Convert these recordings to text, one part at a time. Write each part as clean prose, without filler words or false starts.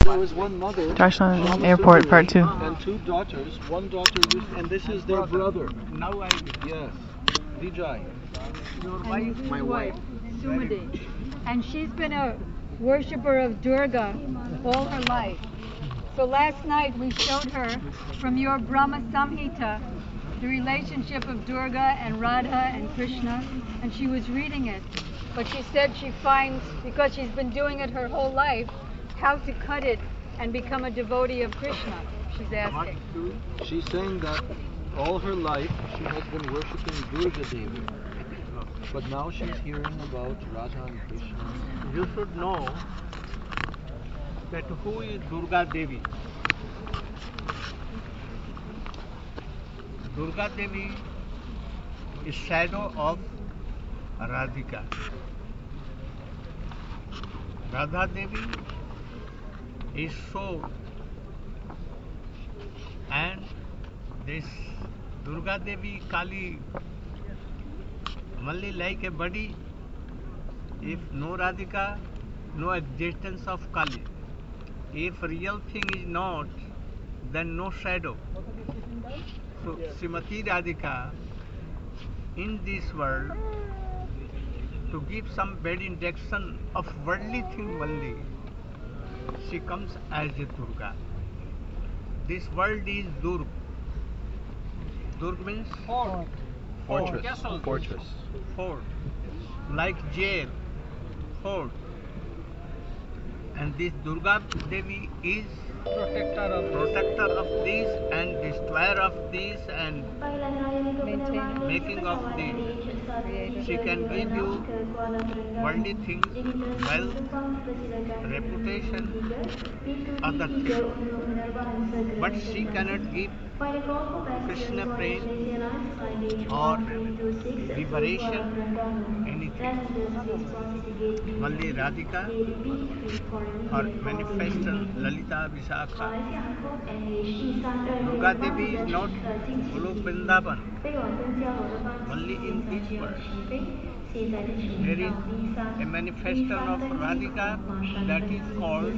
there was one mother, Darshan Airport Part 2. and two daughters. One daughter used, and this is their brother. Now I Yes, Vijay. your And wife. this is My wife. Sumati. And she's been a worshiper of Durga all her life. So last night we showed her from your Brahma Samhita the relationship of Durga and Radha and Krishna, and she was reading it. But she said she finds, because she's been doing it her whole life, how to cut it and become a devotee of Krishna, she's asking. She's saying that all her life she has been worshipping Durga Devi, but now she's hearing about Radha and Krishna. You should know that who is Durga Devi. Durga Devi is shadow of Radhika. Radha Devi is soul, and this Durga Devi Kali only like a body. If no Radhika, no existence of Kali. If real thing is not, then no shadow. So Srimati Radhika in this world, to give some bad indication of worldly thing only, she comes as a Durga. This world is Durg. Durg means Fortress. Castle. Fortress. fort, like jail, fort. And this Durga Devi is protector of these and destroyer of these and making of these. She can give you worldly things, wealth, reputation, other things. But she cannot give Krishna prem or liberation, anything. Only Radhika or manifestation Lalita Vishakha. Durga Devi is not Golok Vrindavan, only in this world. There is a manifestation of Radhika that is called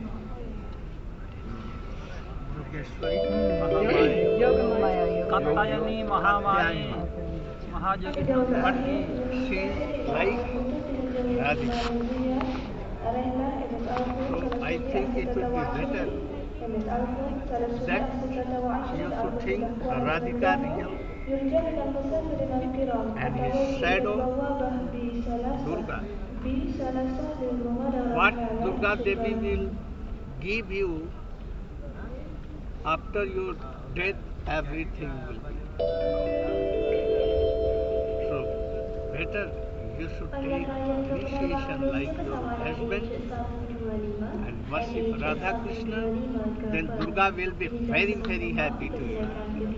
Katyayani Mahamaya. but she is like Radhika. So I think it would be better that you should think Radhika real and his shadow Durga. What Durga Devi will give you after your death, everything will be. So better you should take initiation like your husband and worship Radha Krishna, then Durga will be very, very happy to you.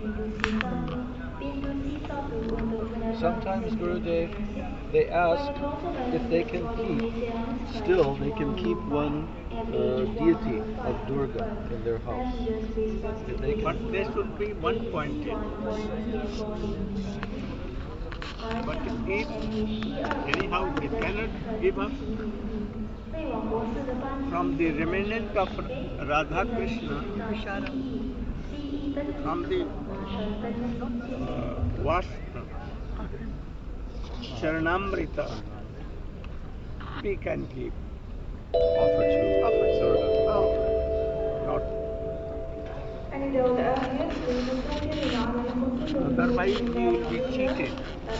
Sometimes Gurudev, they ask if they can keep one deity of Durga in their house. If they can, But there should be one pointed. But if anyhow they cannot give up from the remnant of Radha Krishna, from the Charanamrita, we can give. offer to Durga. Not. Otherwise we will be cheated.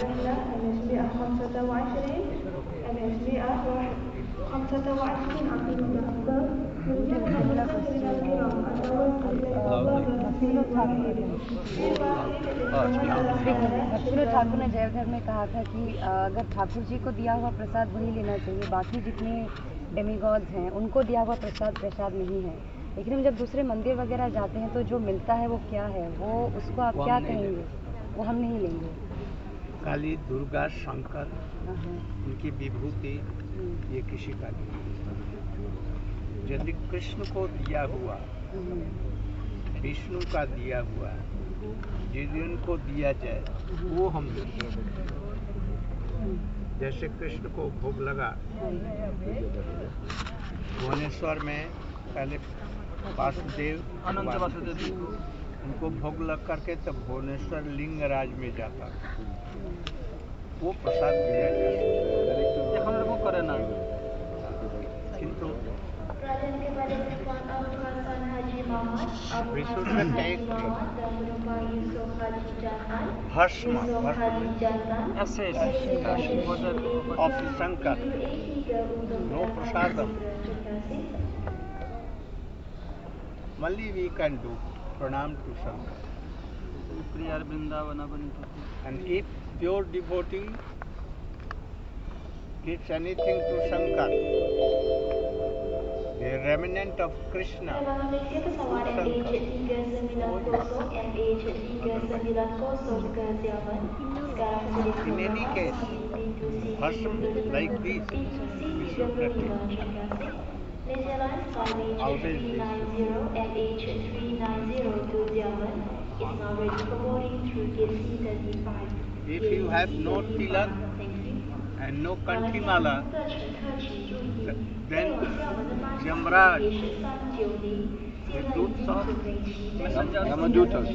Bhaktivinod Thakur ने जयघर में कहा था कि अगर ठाकुर जी को दिया हुआ प्रसाद वही लेना चाहिए, बाकी जितने डेमीगॉड्स हैं उनको दिया हुआ प्रसाद नहीं है। लेकिन हम जब दूसरे मंदिर वगैरह जाते हैं तो जो मिलता है वो क्या है, वो उसको आप क्या कहेंगे, वो हम नहीं लेंगे। काली, दुर्गा, शंकर, उनकी विभूति ये किसी का नहीं। यदि कृष्ण को दिया हुआ, विष्णु का दिया हुआ, यदि उनको दिया जाए वो हम लेते हैं। जैसे कृष्ण को भोग लगा भुवनेश्वर में पहले वासुदेव उनको भोग लग करके तब भुवनेश्वर लिंगराज में जाता, वो प्रसाद दिया जाता। किंतु we should take bhasma of Shankar, no prasadam. Only we can do pranam to Shankar. And if pure devotee gives anything to Shankar, the remnant of Krishna, in any case, bhasm like this, we should practice. Always if you have no tilak and no kanthimala, then Jamraj, the doots of Yamadutas.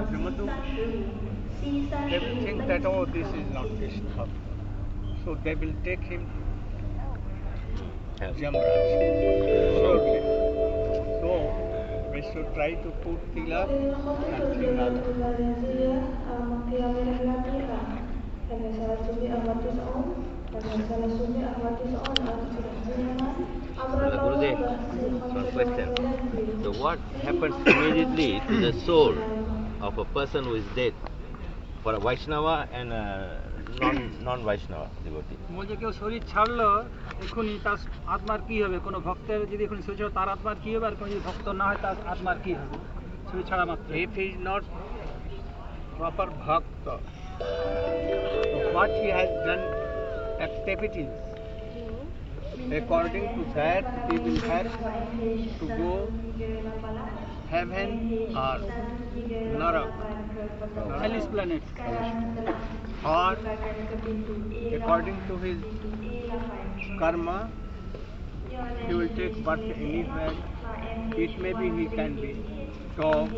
they will think that, oh, this is not Krishna. So they will take him to Jamraj. Surely. So we should try to put tilak and kanthimala. Gurudev, one question. So what happens immediately to the soul of a person who is dead for a Vaishnava and a non-Vaishnava devotee? বলছে কেউ শরীর ছাড়লো এখনই তার আত্মার কি হবে? কোনো ভক্তের যদি এখন শরীর ছাড়ে তার আত্মার কি হবে, আর কোনো যদি ভক্ত না হয় তার আত্মার কি হবে শরীর ছাড়া মাত্র? If he is not proper bhakta, what he has done activities, according to that he will have to go heaven or narak, Hellish planet. or according to his karma he will take birth anywhere. It may be he can be dog,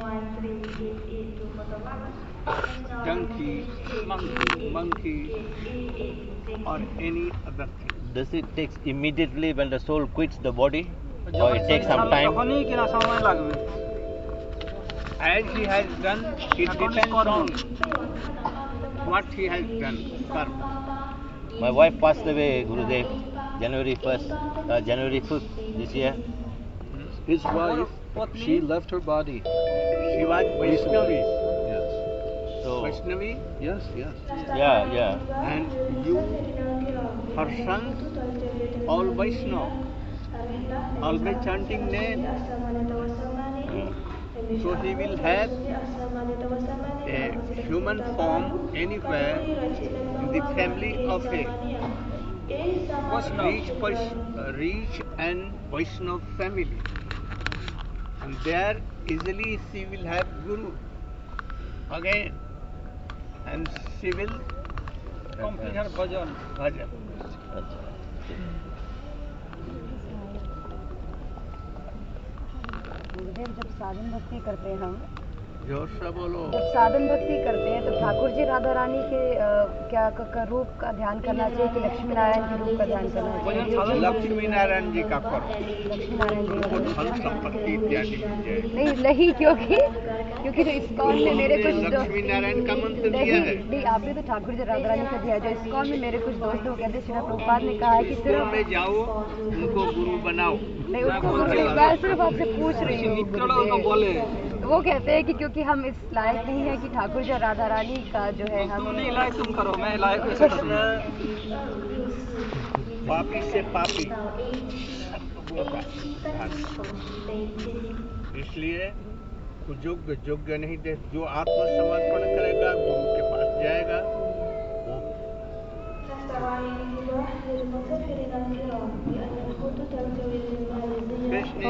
donkey, monkey or any other thing. Does it take immediately when the soul quits the body, or it takes some time? তখনই কিনা সময় লাগবে? As he has done, it depends on what he has done. Karma. My wife passed away, Gurudev, January 5th this year. His wife, she left her body. She was Vaishnavi. Yes. So Vaishnavi, Yes, yes. yeah. and you, her son, all Vaishnava, always chanting name. So he will have a human form anywhere in the family of a rich and Vaishnava family. And there easily she will have Guru again, and she will complete her bhajan. bhajan. गुरुदेव, जब साधन भक्ति करते हैं हम, जोर से बोलो। जब साधन भक्ति करते हैं तो ठाकुर जी राधा रानी के क्या रूप का ध्यान करना चाहिए कि लक्ष्मी नारायण के रूप का ध्यान करना चाहिए? लक्ष्मी नारायण जी का करो, लक्ष्मी नारायण जी उनको धन संपत्ति इत्यादि मिल जाए। नहीं, क्योंकि जो इस्कॉन में मेरे कुछ लक्ष्मी नारायण का मंत्र दिया है। नहीं, आपने तो ठाकुर जी राधा रानी का दिया। जो इस्कॉन में मेरे कुछ दोस्त लोग कहते हैं, श्री प्रभुपाद ने कहा है कि स्कूल में जाओ, उनको गुरु बनाओ। नहीं, उसको मैं सिर्फ आपसे पूछ रही हूँ। वो कहते हैं कि क्योंकि हम इस लायक नहीं है कि ठाकुर जी राधा रानी का जो है हम तुम नहीं लायक, तुम करो, मैं लायक कैसे करूँ? पापी से पापी, इसलिए योग्य नहीं दे। जो आत्मसमर्पण करेगा गुरु के पास जाएगा। वो Krishna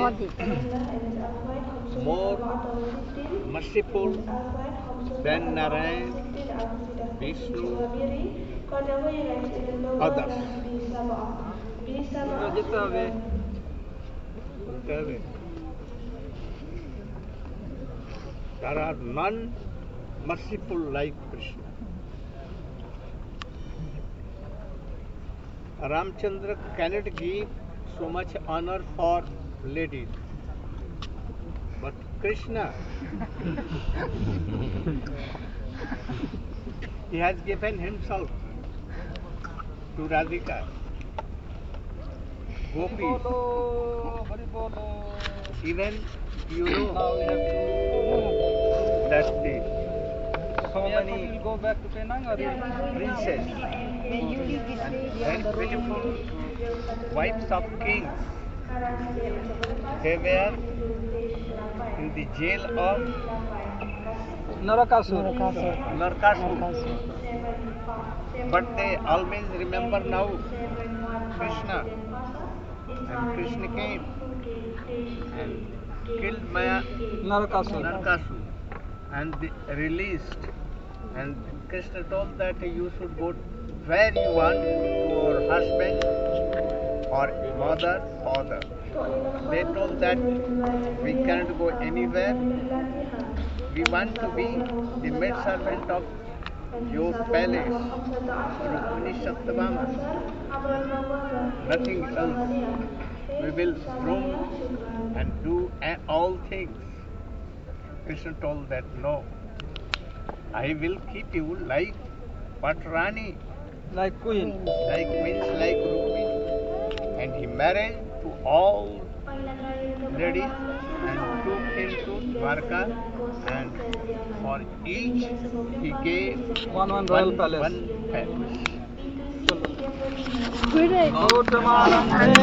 more merciful than Narayan, Vishnu, others. যেতে হবে सुनते हुए there are none merciful like Krishna. Ramchandra cannot give so much honor for ladies, but Krishna he has given himself to Radhika, gopis. Even you know that the So many will go back to Penang or princess and very beautiful wives of kings, they were in the jail of Narakasur. Narkasur. But they always remember now Krishna, and Krishna came and killed Narakasur and they released, and Krishna told that you should go where you want, to your husband or mother, father. They told that we cannot go anywhere, we want to be the maid servant of your palace, Rukmini Satyabhama, nothing else. We will groom and do all things. Krishna told that no, I will keep you like Patrani, Like queen. like queens, like Rukmini. And he married to all ladies and took him to Dwarka, and for each he gave One royal palace. One palace. Good. Gautama